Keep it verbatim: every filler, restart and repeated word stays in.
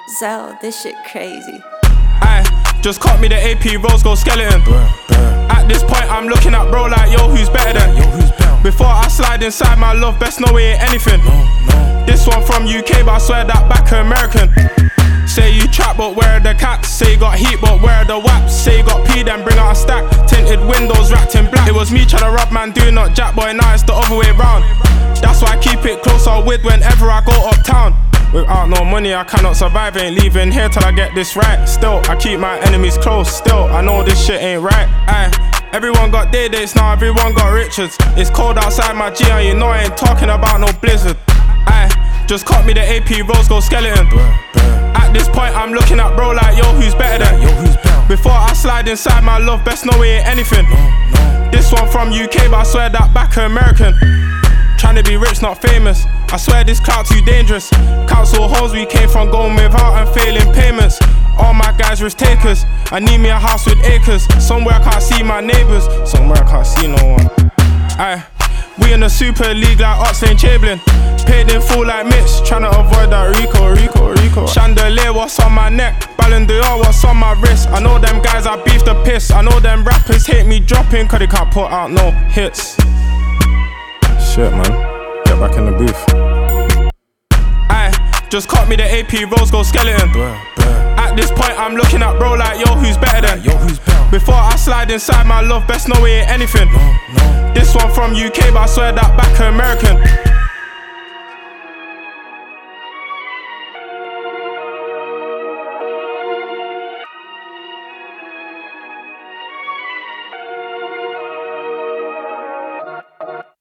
Zell, this shit crazy. Aye, just caught me the A P Rose Gold Skeleton. Burr, burr. At this point I'm looking at bro like yo, who's better than? Yo, who's better? Before I slide inside my love, best know it ain't anything. No, no. This one from U K, but I swear that back American. Say you trap, but where are the cats? Say you got heat, but where are the waps? Say you got P, then bring out a stack. Tinted windows wrapped in black. It was me tryna rob man, do not jack, boy, now it's the other way round. That's why I keep it closer with whenever I go uptown. Without no money I cannot survive, ain't leaving here till I get this right. Still, I keep my enemies close, still, I know this shit ain't right. Aye, everyone got day dates now, everyone got Richards. It's cold outside my G and you know I ain't talking about no blizzard. Aye, just caught me the A P Rose Gold Skeleton. Burr, burr. At this point I'm looking at bro like yo, who's better than? Yo, who's better? Before I slide inside my love, best know it ain't anything. No, no. This one from U K, but I swear that back American. Tryna be rich, not famous. I swear this clout too dangerous. Council homes we came from going without and failing payments. All my guys risk takers. I need me a house with acres. Somewhere I can't see my neighbours. Somewhere I can't see no one. Aye, we in the Super League like Oxlade Chamberlain. Paid in full like Mitch. Tryna avoid that Rico, Rico, Rico. Chandelier, what's on my neck? Ballon d'Or, what's on my wrist? I know them guys I beef the piss. I know them rappers hate me dropping cause they can't put out no hits. Shit man, get back in the booth. Aye, just caught me the A P Rose Gold Skeleton. Burr, burr. At this point I'm looking at bro like yo, who's better than? Yo, who's better? Before I slide inside my love, best know it ain't anything. No, no. This one from U K, but I swear that back American.